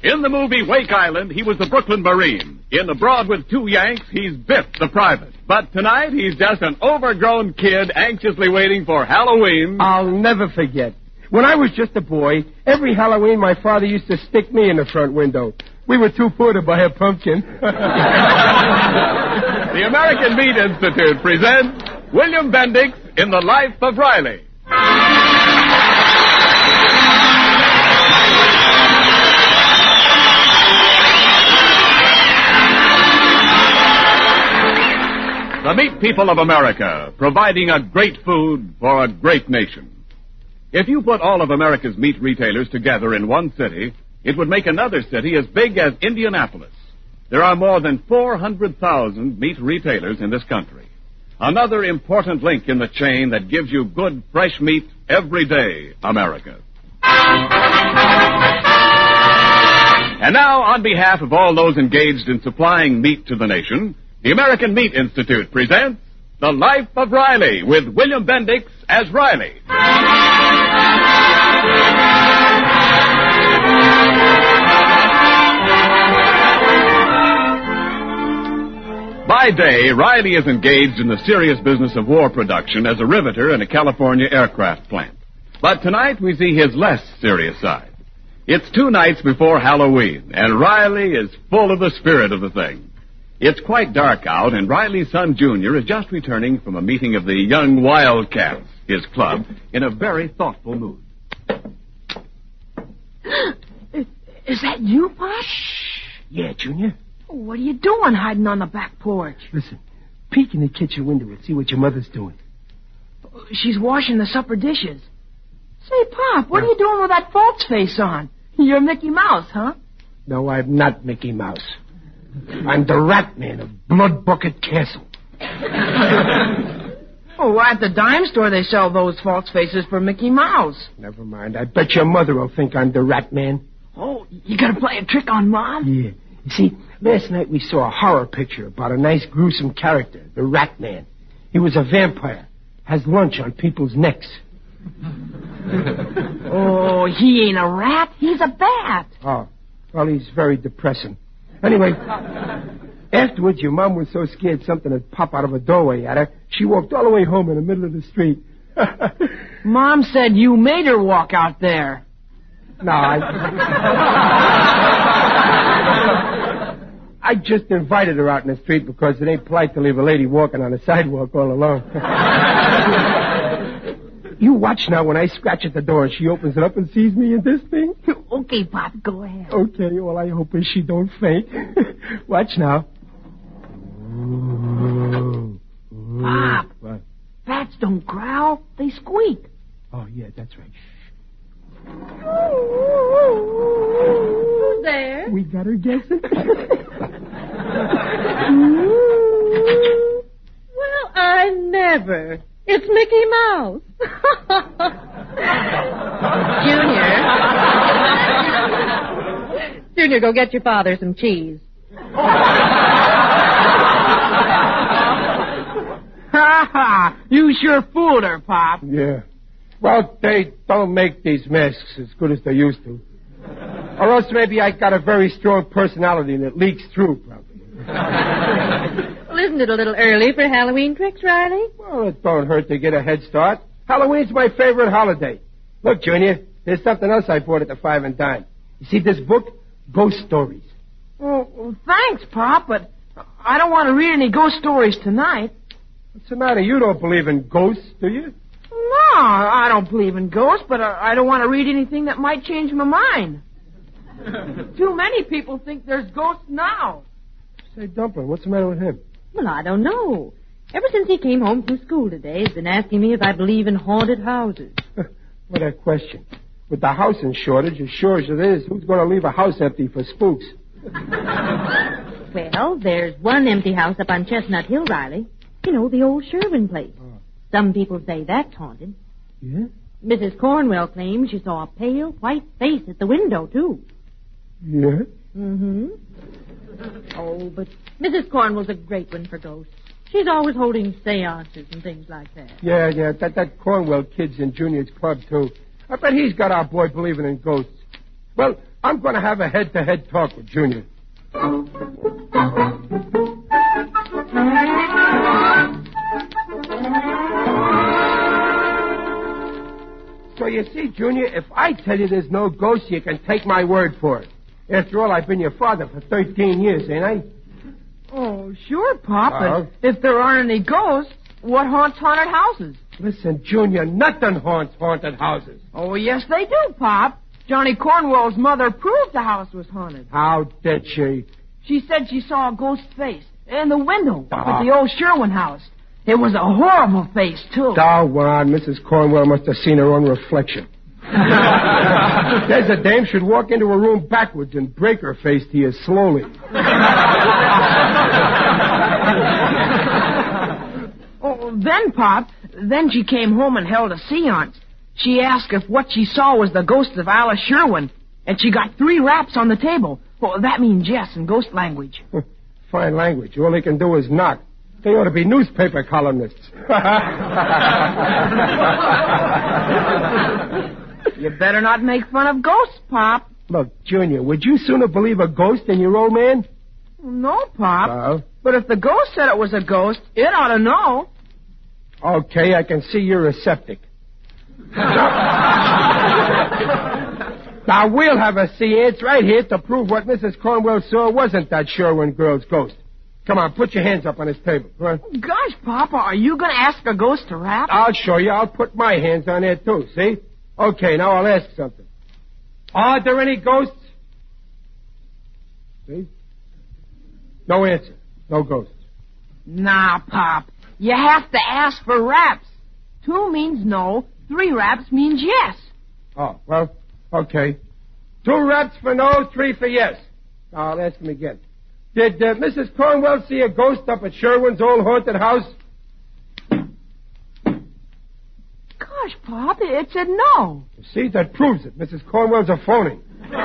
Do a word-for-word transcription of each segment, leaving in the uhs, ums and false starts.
In the movie Wake Island, he was the Brooklyn Marine. In Abroad with Two Yanks, he's Biff, the private. But tonight, he's just an overgrown kid anxiously waiting for Halloween. I'll never forget. When I was just a boy, every Halloween my father used to stick me in the front window. We were too poor to buy a pumpkin. The American Meat Institute presents William Bendix in The Life of Riley. The meat people of America, providing a great food for a great nation. If you put all of America's meat retailers together in one city, it would make another city as big as Indianapolis. There are more than four hundred thousand meat retailers in this country. Another important link in the chain that gives you good, fresh meat every day, America. And now, on behalf of all those engaged in supplying meat to the nation, the American Meat Institute presents The Life of Riley with William Bendix as Riley. By day, Riley is engaged in the serious business of war production as a riveter in a California aircraft plant. But tonight we see his less serious side. It's two nights before Halloween, and Riley is full of the spirit of the thing. It's quite dark out, and Riley's son, Junior, is just returning from a meeting of the Young Wildcats, his club, in a very thoughtful mood. Is, is that you, Pop? Shh. Yeah, Junior. What are you doing hiding on the back porch? Listen, peek in the kitchen window and see what your mother's doing. She's washing the supper dishes. Say, Pop, what no. are you doing with that false face on? You're Mickey Mouse, huh? No, I'm not Mickey Mouse. I'm the Rat Man of Blood Bucket Castle. Oh, at the dime store they sell those false faces for Mickey Mouse. Never mind. I bet your mother will think I'm the Rat Man. Oh, you gonna play a trick on Mom? Yeah. You see, last night we saw a horror picture about a nice gruesome character, the Rat Man. He was a vampire, has lunch on people's necks. Oh, he ain't a rat. He's a bat. Oh, well, he's very depressing. Anyway, afterwards, your mom was so scared something would pop out of a doorway at her, she walked all the way home in the middle of the street. Mom said you made her walk out there. No, I... I just invited her out in the street because it ain't polite to leave a lady walking on the sidewalk all alone. You watch now when I scratch at the door and she opens it up and sees me in this thing. Okay, Pop, go ahead. Okay, well, I hope she don't faint. Watch now. Pop, what? Bats don't growl, they squeak. Oh, yeah, that's right. Who's there? We got her guessing. Well, I never. It's Mickey Mouse. Junior. Junior, go get your father some cheese. Ha ha! You sure fooled her, Pop. Yeah. Well, they don't make these masks as good as they used to. Or else maybe I got a very strong personality and it leaks through, probably. Well, isn't it a little early for Halloween tricks, Riley? Well, it don't hurt to get a head start. Halloween's my favorite holiday. Look, Junior, there's something else I bought at the Five and Dime. You see this book? Ghost Stories. Oh, well, thanks, Pop, but I don't want to read any ghost stories tonight. What's the matter? You don't believe in ghosts, do you? No, I don't believe in ghosts, but I don't want to read anything that might change my mind. Too many people think there's ghosts now. Say, Dumpling, what's the matter with him? Well, I don't know. Ever since he came home from school today, he's been asking me if I believe in haunted houses. What a question. With the housing shortage, as sure as it is, who's going to leave a house empty for spooks? Well, there's one empty house up on Chestnut Hill, Riley. You know, the old Sherwin place. Oh. Some people say that's haunted. Yeah? Missus Cornwell claims she saw a pale, white face at the window, too. Yeah? Mm-hmm. Oh, but Missus Cornwell's a great one for ghosts. She's always holding seances and things like that. Yeah, yeah, that, that Cornwell kid's in Junior's club, too. I bet he's got our boy believing in ghosts. Well, I'm going to have a head-to-head talk with Junior. So you see, Junior, if I tell you there's no ghost, you can take my word for it. After all, I've been your father for thirteen years, ain't I? Oh, sure, Pop. Uh-huh. But if there aren't any ghosts, what haunts haunted houses? Listen, Junior, nothing haunts haunted houses. Oh, yes, they do, Pop. Johnny Cornwell's mother proved the house was haunted. How did she? She said she saw a ghost face in the window Ah. at the old Sherwin house. It was a horrible face, too. Oh, well, Missus Cornwell must have seen her own reflection. There's a dame should walk into a room backwards and break her face to you slowly. Oh, then, Pop, then she came home and held a seance. She asked if what she saw was the ghost of Alice Sherwin, and she got three raps on the table. Well, that means yes in ghost language. Fine language. All they can do is knock. They ought to be newspaper columnists. You better not make fun of ghosts, Pop. Look, Junior, would you sooner believe a ghost than your old man? No, Pop. Oh. But if the ghost said it was a ghost, it ought to know. Okay, I can see you're a septic. Now, we'll have a seance right here to prove what Missus Cornwell saw wasn't that Sherwin girl's ghost. Come on, put your hands up on this table. Come on. Gosh, Papa, are you going to ask a ghost to rap? I'll show you. I'll put my hands on there, too, see? Okay, now I'll ask something. Are there any ghosts? See? No answer. No ghosts. Nah, Pop. You have to ask for raps. Two means no. Three raps means yes. Oh, well, okay. Two raps for no, three for yes. Now, I'll ask him again. Did uh, Missus Cornwell see a ghost up at Sherwin's old haunted house? Gosh, Pop, it said no. See, that proves it. Missus Cornwell's a phony.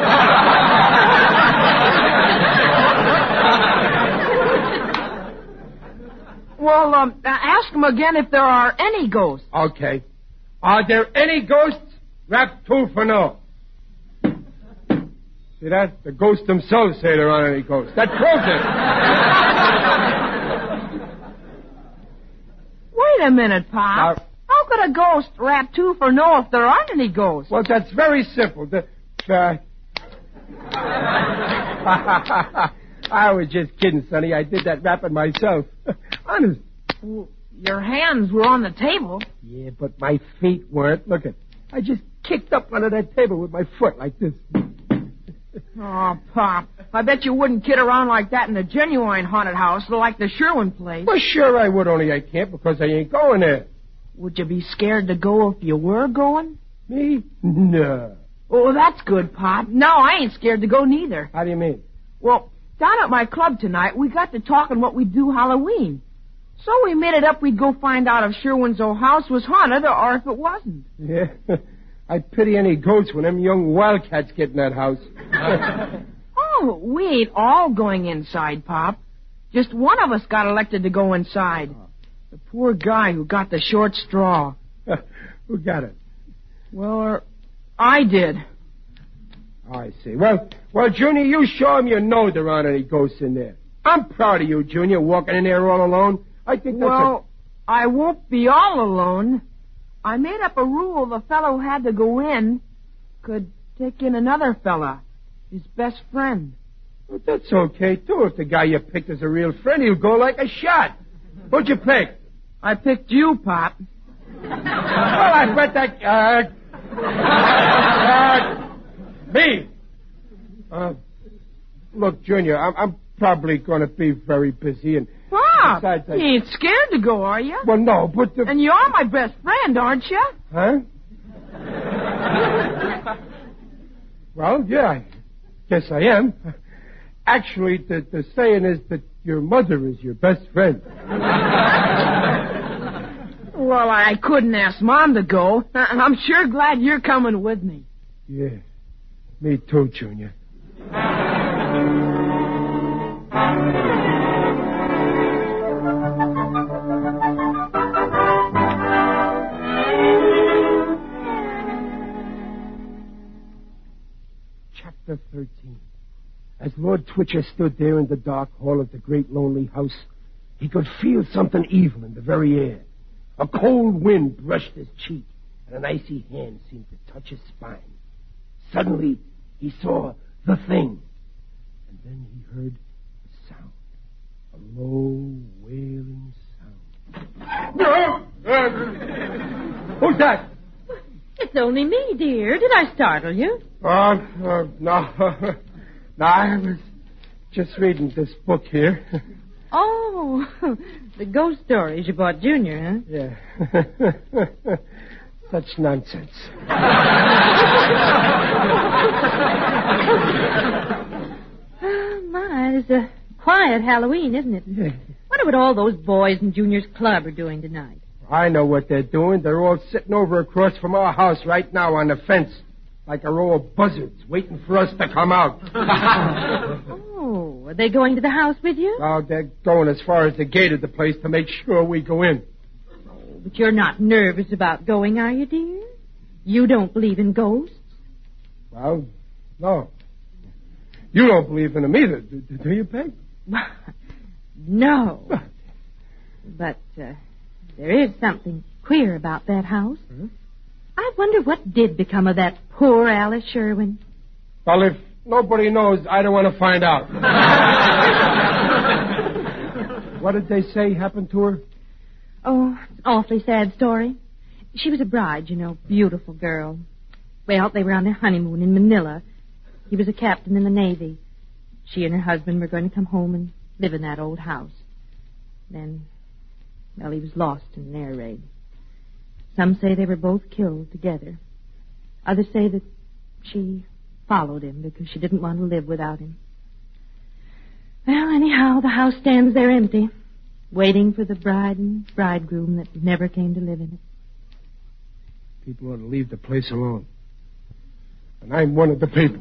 Well, um, uh, ask him again if there are any ghosts. Okay. Are there any ghosts? Rap two for no. See that? The ghosts themselves say there aren't any ghosts. That proves it. Wait a minute, Pop. Now, How could a ghost rap two for no if there aren't any ghosts? well, that's very simple. The, uh... I was just kidding, Sonny. I did that rapping myself. Honest. Well, your hands were on the table. Yeah, but my feet weren't. Look at, I just kicked up under that table with my foot like this. Oh, Pop, I bet you wouldn't kid around like that in a genuine haunted house like the Sherwin place. Well, sure I would, only I can't because I ain't going there. Would you be scared to go if you were going? Me? No. Oh, that's good, Pop. No, I ain't scared to go neither. How do you mean? Well, down at my club tonight, we got to talking what we'd do Halloween. So we made it up we'd go find out if Sherwin's old house was haunted or if it wasn't. Yeah. I pity any ghosts when them young wildcats get in that house. Oh, we ain't all going inside, Pop. Just one of us got elected to go inside. The poor guy who got the short straw. Who got it? Well, er, I did. Oh, I see. Well, well, Junior, you show him you know there aren't any ghosts in there. I'm proud of you, Junior, walking in there all alone. I think that's Well, I won't be all alone. I made up a rule the fellow who had to go in could take in another fella, his best friend. a... Well, that's okay, too. If the guy you picked is a real friend, he'll go like a shot. Who'd you pick? I picked you, Pop. Well, I bet that... Uh, uh, me? Uh, look, Junior, I'm, I'm probably going to be very busy and... Pop, Besides, I- you ain't scared to go, are you? Well, no, but the... And you're my best friend, aren't you? Huh? Well, yeah, I guess I am. Actually, the, the saying is that your mother is your best friend. Well, I couldn't ask Mom to go. And I'm sure glad you're coming with me. Yeah, me too, Junior. Chapter thirteen. As Lord Twitcher stood there in the dark hall of the great lonely house, he could feel something evil in the very air. A cold wind brushed his cheek, and an icy hand seemed to touch his spine. Suddenly, he saw the thing, and then he heard a sound, a low, wailing sound. Who's that? It's only me, dear. Did I startle you? Oh, uh, no. No, I was just reading this book here. Oh, the ghost stories you bought Junior, huh? Yeah. Such nonsense. Oh, my, it's a quiet Halloween, isn't it? Yeah. Wonder what all those boys in Junior's club are doing tonight. I know what they're doing. They're all sitting over across from our house right now on the fence, like a row of buzzards, waiting for us to come out. Oh, are they going to the house with you? Oh, they're going as far as the gate of the place to make sure we go in. Oh, but you're not nervous about going, are you, dear? You don't believe in ghosts? Well, no. You don't believe in them either, do, do you, Peg? No. But uh, there is something queer about that house. Hmm? I wonder what did become of that poor Alice Sherwin. Well, if nobody knows, I don't want to find out. What did they say happened to her? Oh, it's an awfully sad story. She was a bride, you know, beautiful girl. Well, they were on their honeymoon in Manila. He was a captain in the Navy. She and her husband were going to come home and live in that old house. Then, well, he was lost in an air raid. Some say they were both killed together. Others say that she followed him because she didn't want to live without him. Well, anyhow, the house stands there empty, waiting for the bride and bridegroom that never came to live in it. People ought to leave the place alone. And I'm one of the people.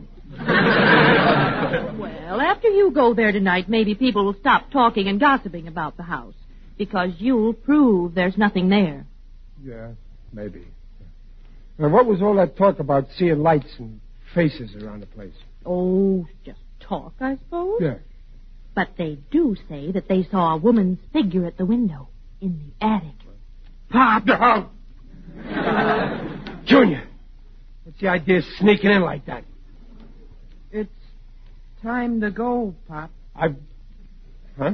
Well, after you go there tonight, maybe people will stop talking and gossiping about the house, because you'll prove there's nothing there. Yeah, maybe. Now, what was all that talk about seeing lights and faces around the place? Oh, just talk, I suppose. Yeah. But they do say that they saw a woman's figure at the window in the attic. Pop! No. Junior, what's the idea of sneaking in like that? It's time to go, Pop. I... Huh?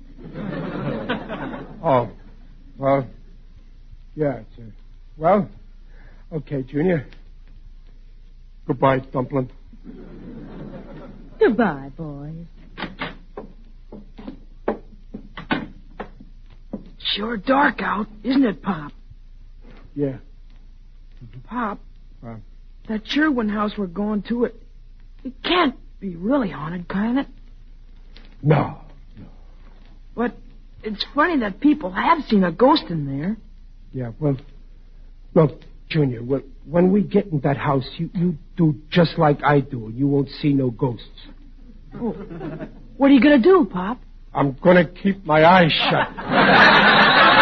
Oh. Well, yeah, it's a... Well, okay, Junior. Goodbye, Dumpling. Goodbye, boys. Sure dark out, isn't it, Pop? Yeah. Pop, Uh, that Sherwin house we're going to, it, it can't be really haunted, can it? no. But it's funny that people have seen a ghost in there. Yeah, well, look, Junior, well, when we get in that house, you, you do just like I do, and you won't see no ghosts. Oh. What are you going to do, Pop? I'm going to keep my eyes shut.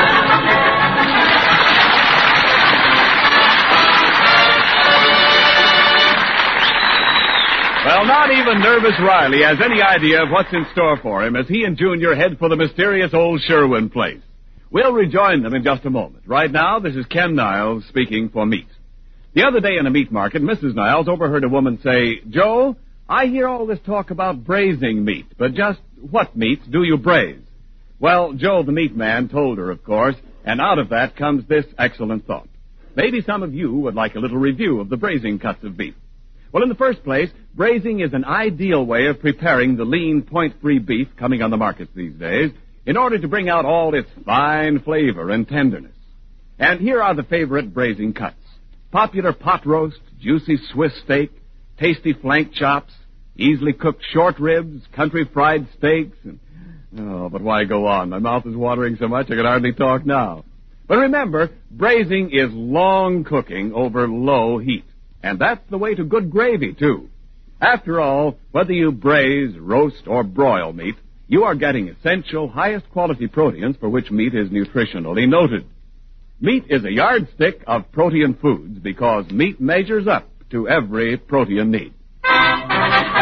Well, not even Nervous Riley has any idea of what's in store for him as he and Junior head for the mysterious old Sherwin place. We'll rejoin them in just a moment. Right now, this is Ken Niles speaking for Meat. The other day in a meat market, Missus Niles overheard a woman say, "Joe, I hear all this talk about braising meat, but just what meat do you braise?" Well, Joe the meat man told her, of course, and out of that comes this excellent thought. Maybe some of you would like a little review of the braising cuts of beef. Well, in the first place, braising is an ideal way of preparing the lean, point-free beef coming on the markets these days in order to bring out all its fine flavor and tenderness. And here are the favorite braising cuts. Popular pot roast, juicy Swiss steak, tasty flank chops, easily cooked short ribs, country fried steaks, and... Oh, but why go on? My mouth is watering so much I can hardly talk now. But remember, braising is long cooking over low heat. And that's the way to good gravy, too. After all, whether you braise, roast, or broil meat, you are getting essential, highest quality proteins for which meat is nutritionally noted. Meat is a yardstick of protein foods because meat measures up to every protein need.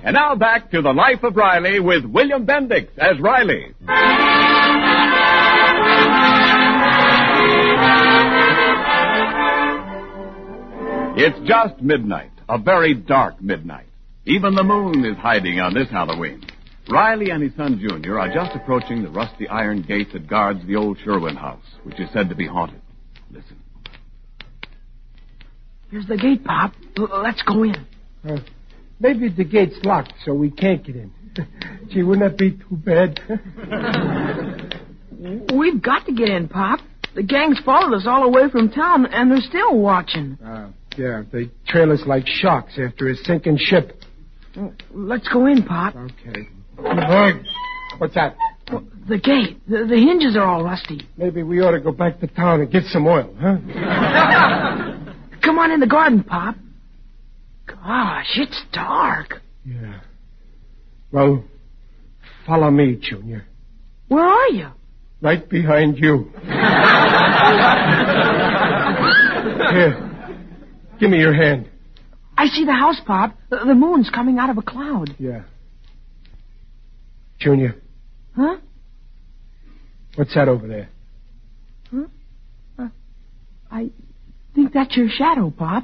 And now back to The Life of Riley with William Bendix as Riley. It's just midnight, a very dark midnight. Even the moon is hiding on this Halloween. Riley and his son Junior are just approaching the rusty iron gate that guards the old Sherwin house, which is said to be haunted. Listen. Here's the gate, Pop. L- let's go in. Uh, maybe the gate's locked, so we can't get in. Gee, wouldn't that be too bad? We've got to get in, Pop. The gang's followed us all the way from town, and they're still watching. Uh, yeah, they trail us like sharks after a sinking ship. Let's go in, Pop. Okay. Uh, what's that? Well, the gate. The, the hinges are all rusty. Maybe we ought to go back to town and get some oil, huh? Come on in the garden, Pop. Gosh, it's dark. Yeah. Well, follow me, Junior. Where are you? Right behind you. Here. Give me your hand. I see the house, Pop. The, the moon's coming out of a cloud. Yeah. Junior. Huh? What's that over there? Huh? Uh, I think that's your shadow, Pop.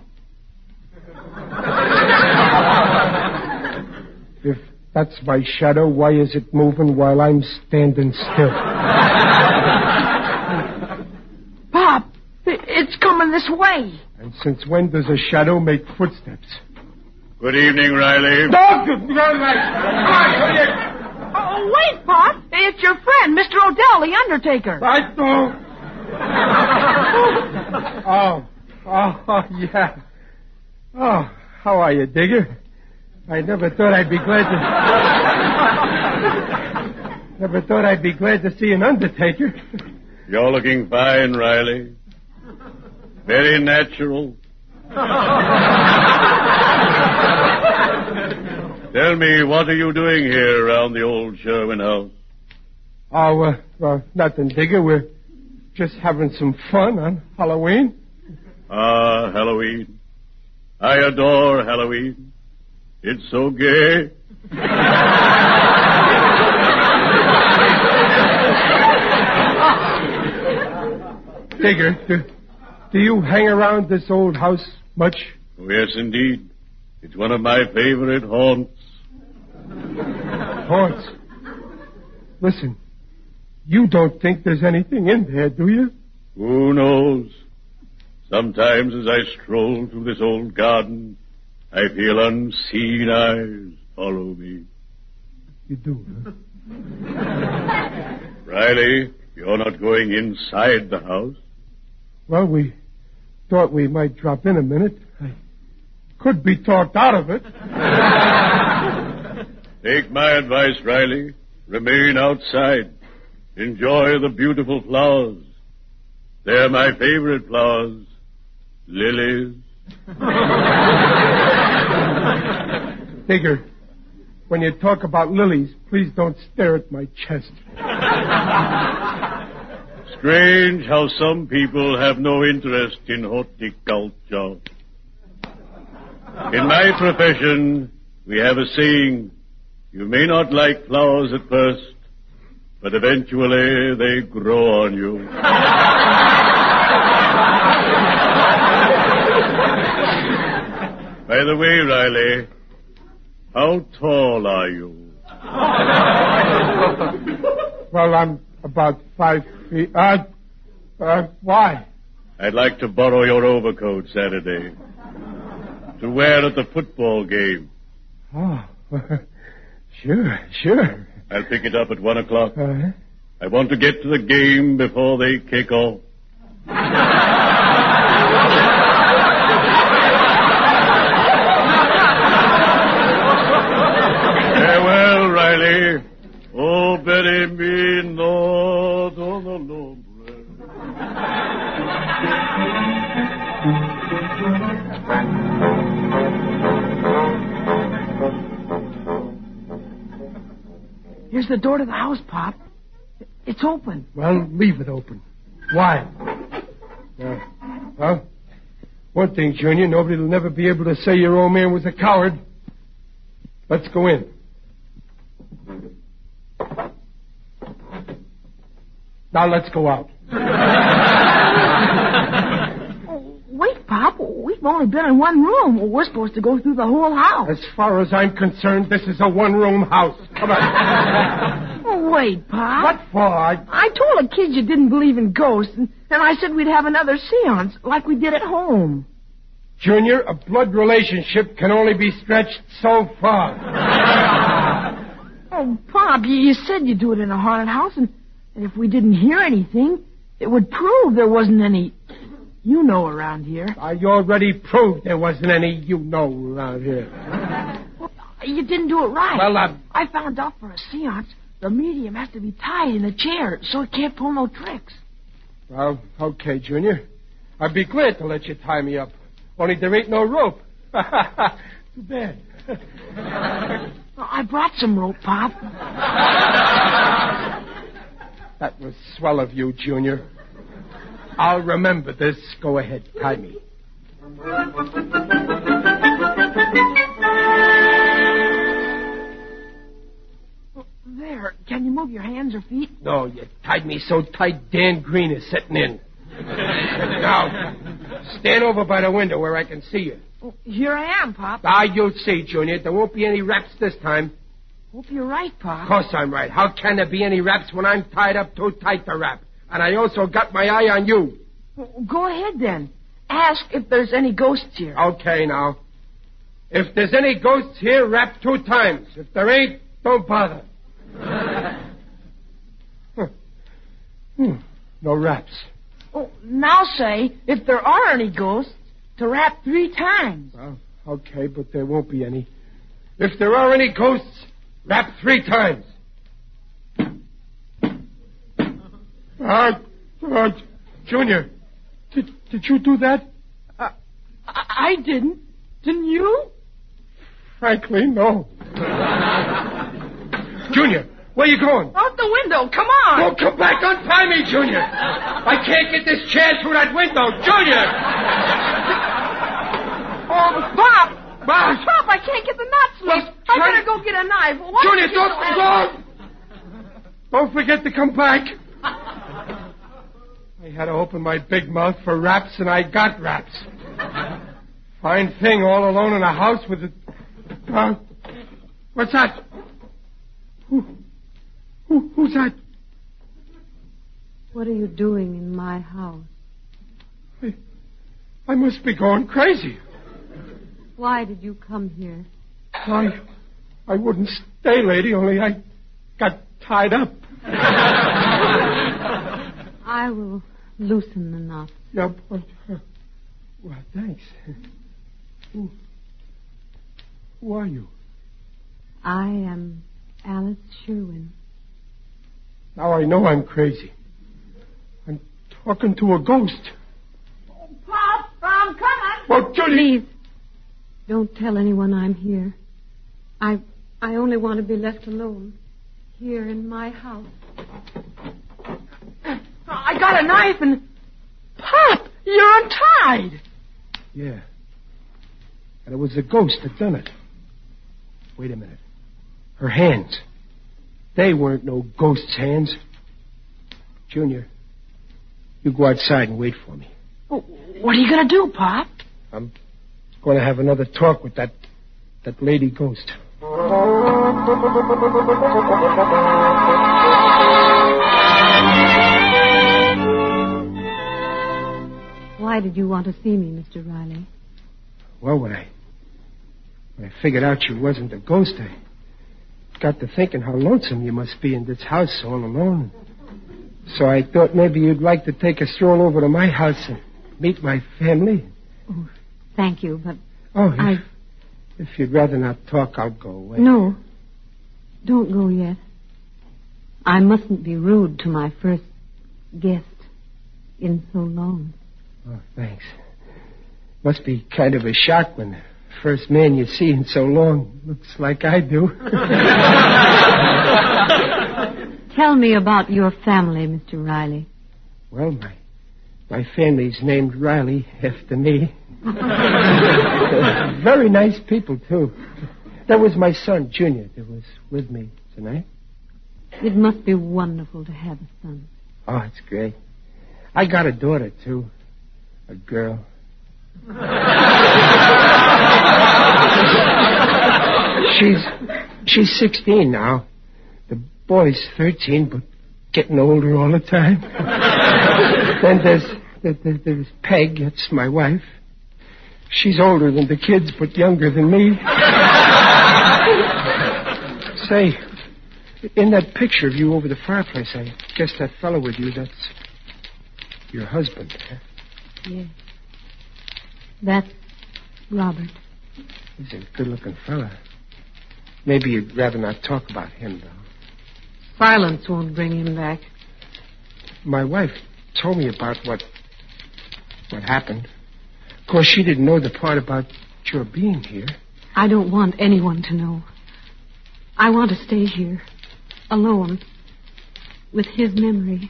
If that's my shadow, why is it moving while I'm standing still? Pop, it's coming this way. And since when does a shadow make footsteps? Good evening, Riley. Oh, wait, Pop. It's your friend, Mister Odell, the undertaker. I don't. oh, oh, oh, yeah. Oh, how are you, Digger? I never thought I'd be glad to... never thought I'd be glad to see an undertaker. You're looking fine, Riley. Very natural. Tell me, what are you doing here around the old Sherwin house? Oh, uh, well, nothing, Digger. We're just having some fun on Halloween. Ah, Halloween. I adore Halloween. It's so gay. Digger, do, do you hang around this old house much? Oh, yes, indeed. It's one of my favorite haunts. Haunts? Listen, you don't think there's anything in there, do you? Who knows? Sometimes as I stroll through this old garden, I feel unseen eyes follow me. You do, huh? Riley, you're not going inside the house? Well, we thought we might drop in a minute. I could be talked out of it. Take my advice, Riley. Remain outside. Enjoy the beautiful flowers. They're my favorite flowers. Lilies. Digger, when you talk about lilies, please don't stare at my chest. Strange how some people have no interest in horticulture. In my profession, we have a saying, you may not like flowers at first, but eventually they grow on you. By the way, Riley, how tall are you? Well, I'm about five feet. Uh, uh, why? I'd like to borrow your overcoat Saturday to wear at the football game. Oh, sure, sure. I'll pick it up at one o'clock. Uh-huh. I want to get to the game before they kick off. Farewell, Riley. Oh, bury me not on the lombre. Here's the door to the house, Pop. It's open. Well, leave it open. Why? Uh, well, one thing, Junior, nobody will never be able to say your old man was a coward. Let's go in. Now let's go out. Oh, wait, Pop. We've only been in one room. We're supposed to go through the whole house. As far as I'm concerned, this is a one-room house. Come on. Oh, wait, Pop. What for? I... I told the kids you didn't believe in ghosts, and, and I said we'd have another seance, like we did at home. Junior, a blood relationship can only be stretched so far. Oh, Pop, you, you said you'd do it in a haunted house, and, and if we didn't hear anything, it would prove there wasn't any you-know around here. I already proved there wasn't any you-know around here. Well, you didn't do it right. Well, uh... I found out for a seance, the medium has to be tied in a chair, so it can't pull no tricks. Well, okay, Junior. I'd be glad to let you tie me up. Only there ain't no rope. Too bad. Well, I brought some rope, Pop. That was swell of you, Junior. I'll remember this. Go ahead, tie me. There. Can you move your hands or feet? No, you tied me so tight Dan Green is sitting in. Now, stand over by the window where I can see you. Oh, here I am, Pop. Ah, you'll see, Junior. There won't be any raps this time. Hope you're right, Pop. Of course I'm right. How can there be any raps when I'm tied up too tight to rap? And I also got my eye on you. Well, go ahead, then. Ask if there's any ghosts here. Okay, now. If there's any ghosts here, rap two times. If there ain't, don't bother. huh. hmm. No raps. Oh, now say, if there are any ghosts, to rap three times. Well, okay, but there won't be any. If there are any ghosts, rap three times. Uh, uh, Junior, did, did you do that? Uh, I, I didn't. Didn't you? Frankly, no. Junior, where you going? Out the window. Come on. Don't come back. Untie me, Junior. I can't get this chair through that window. Junior! Oh, Pop. Bob. Pop, I can't get the nuts loose. Well, I try- better go get a knife. Why Junior, you don't so- go. Don't forget to come back. I had to open my big mouth for raps, and I got raps. Fine thing, all alone in a house with a... Uh, what's that? Who, who, who's that? What are you doing in my house? I, I must be going crazy. Why did you come here? I, I wouldn't stay, lady, only I got tied up. I will loosen the knot. Yeah, but, uh, well, thanks. Who, who are you? I am Alice Sherwin. Now I know I'm crazy. I'm talking to a ghost. Pop, I'm coming. Well, Judy... Please, don't tell anyone I'm here. I I only want to be left alone here in my house. I got a knife and... Pop, you're untied. Yeah. And it was the ghost that done it. Wait a minute. Her hands. They weren't no ghost's hands. Junior, you go outside and wait for me. Oh, what are you going to do, Pop? I'm going to have another talk with that that lady ghost. Why did you want to see me, Mister Riley? Well, when I when I figured out you wasn't a ghost, I got to thinking how lonesome you must be in this house all alone. So I thought maybe you'd like to take a stroll over to my house and meet my family. Oh, thank you, but Oh, if, I... if you'd rather not talk, I'll go away. No, don't go yet. I mustn't be rude to my first guest in so long. Oh, thanks. Must be kind of a shock when the first man you see in so long looks like I do. Tell me about your family, Mister Riley. Well, my my family's named Riley after me. Very nice people, too. that was my son, Junior, that was with me tonight. It must be wonderful to have a son. Oh, it's great. I got a daughter, too. A girl. she's she's sixteen now. The boy's thirteen, but getting older all the time. Then there's, there's, there's Peg, that's my wife. She's older than the kids, but younger than me. Say, in that picture of you over the fireplace, I guess that fellow with you, that's your husband, huh? Yes. That's Robert. He's a good-looking fella. Maybe you'd rather not talk about him, though. Silence won't bring him back. My wife told me about what what happened. Of course, she didn't know the part about your being here. I don't want anyone to know. I want to stay here, alone, with his memory.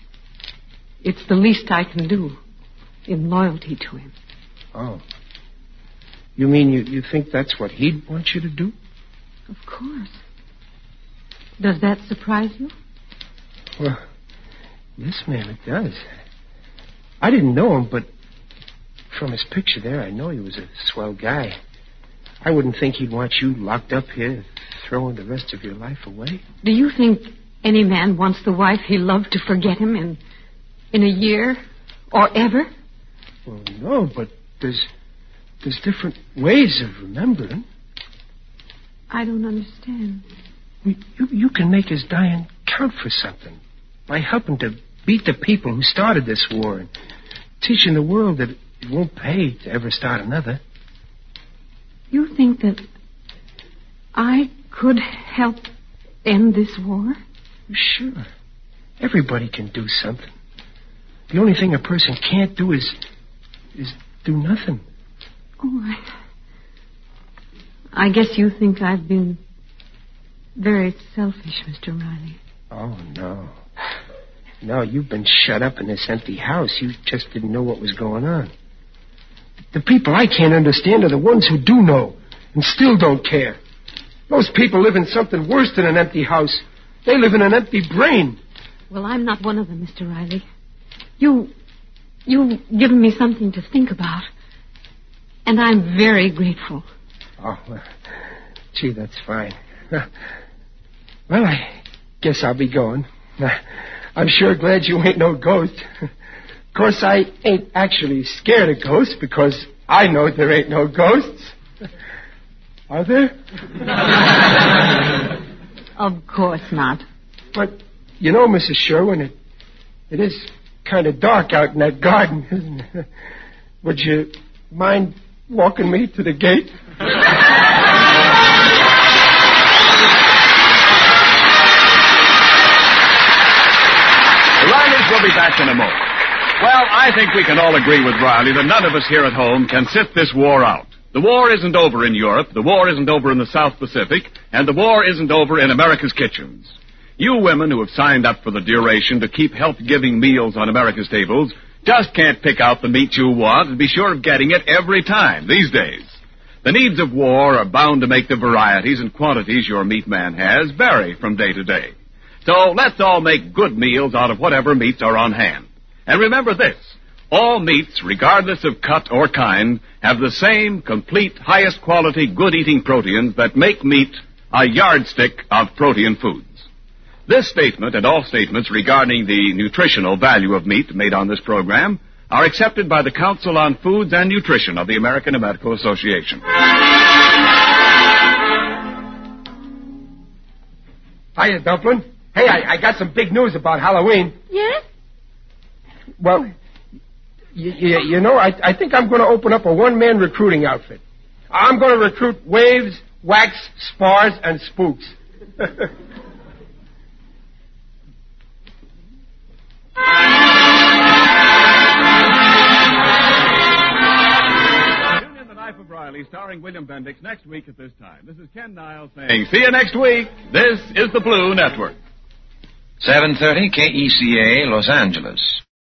It's the least I can do in loyalty to him. Oh. You mean you, you think that's what he'd want you to do? Of course. Does that surprise you? Well, yes, ma'am, it does. I didn't know him, but from his picture there, I know he was a swell guy. I wouldn't think he'd want you locked up here, throwing the rest of your life away. Do you think any man wants the wife he loved to forget him in, in a year or ever? Well, no, but there's, there's different ways of remembering. I don't understand. You, you can make his dying count for something by helping to beat the people who started this war and teaching the world that it won't pay to ever start another. You think that I could help end this war? Sure. Everybody can do something. The only thing a person can't do is is do nothing. Oh, I, I guess you think I've been very selfish, Mister Riley. Oh, no. No, you've been shut up in this empty house. You just didn't know what was going on. The people I can't understand are the ones who do know and still don't care. Those people live in something worse than an empty house. They live in an empty brain. Well, I'm not one of them, Mister Riley. You... You've given me something to think about. And I'm very grateful. Oh, well, gee, that's fine. Well, I guess I'll be going. I'm sure glad you ain't no ghost. Of course, I ain't actually scared of ghosts because I know there ain't no ghosts. Are there? Of course not. But, you know, Missus Sherwin, it, it is kind of dark out in that garden, isn't it? Would you mind walking me to the gate? The Rileys will be back in a moment. Well, I think we can all agree with Riley that none of us here at home can sit this war out. The war isn't over in Europe, the war isn't over in the South Pacific, and the war isn't over in America's kitchens. You women who have signed up for the duration to keep health-giving meals on America's tables just can't pick out the meat you want and be sure of getting it every time these days. The needs of war are bound to make the varieties and quantities your meat man has vary from day to day. So let's all make good meals out of whatever meats are on hand. And remember this, all meats, regardless of cut or kind, have the same complete, highest quality, good-eating proteins that make meat a yardstick of protein foods. This statement and all statements regarding the nutritional value of meat made on this program are accepted by the Council on Foods and Nutrition of the American Medical Association. Hiya, Dumpling. Hey, I, I got some big news about Halloween. Yes? Well, y- y- you know, I, I think I'm going to open up a one-man recruiting outfit. I'm going to recruit waves, wax, spars, and spooks. Tune in The Life of Riley, starring William Bendix, next week at this time. This is Ken Niles saying, see you next week. This is the Blue Network. seven thirty K E C A, Los Angeles.